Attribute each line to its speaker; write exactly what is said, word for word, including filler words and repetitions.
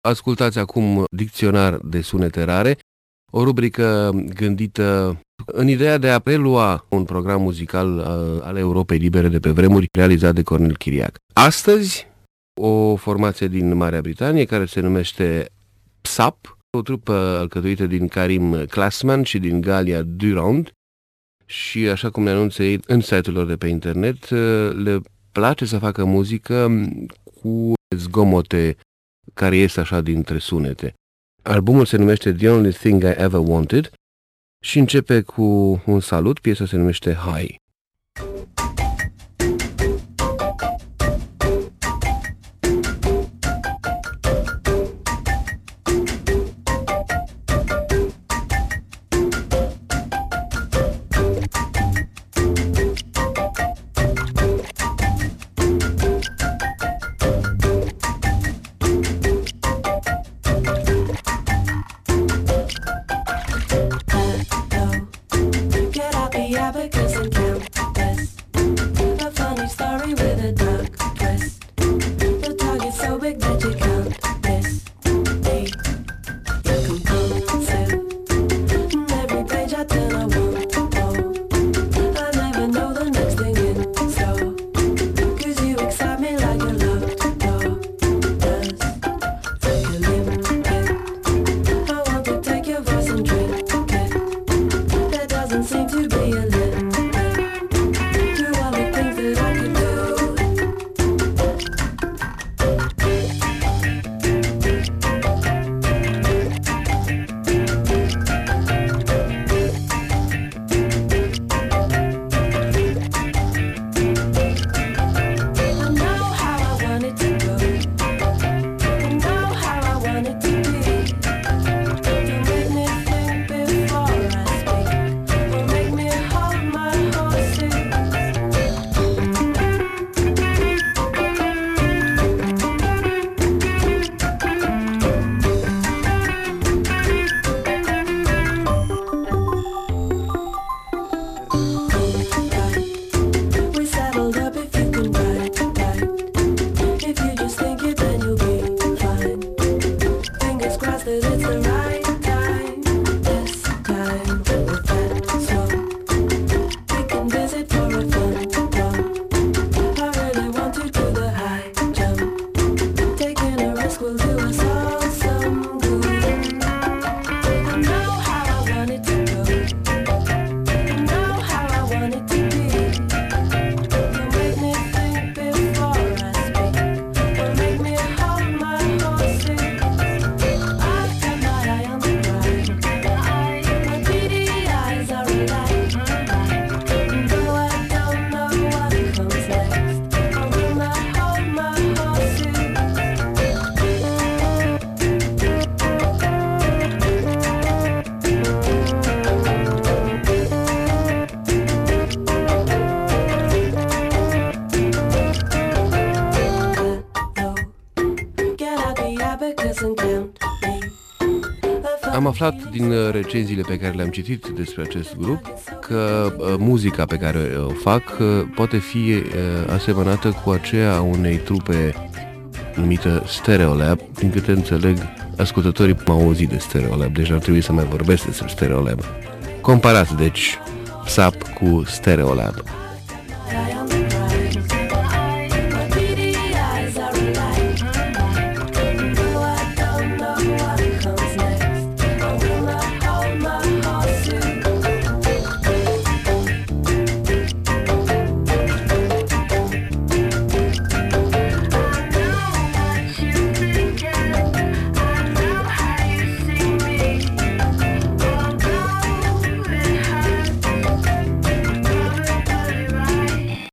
Speaker 1: Ascultați acum Dicționar de sunete rare, o rubrică gândită în ideea de a prelua un program muzical al Europei Libere de pe vremuri, realizat de Cornel Chiriac. Astăzi, o formație din Marea Britanie care se numește P S A P, o trupă alcătuită din Karim Classman și din Galia Durand, și așa cum ne anunță ei în site-ul lor de pe internet, le place să facă muzică cu zgomote care ies așa dintre sunete. Albumul se numește The Only Thing I Ever Wanted și începe cu un salut, piesa se numește High. Am aflat din recenziile pe care le-am citit despre acest grup că uh, muzica pe care o fac uh, poate fi uh, asemănată cu aceea a unei trupe numită Stereolab. Din câte înțeleg, ascultătorii m-au auzit de Stereolab, deci ar trebui să mai vorbesc despre Stereolab. Comparați, deci, P S A P cu Stereolab.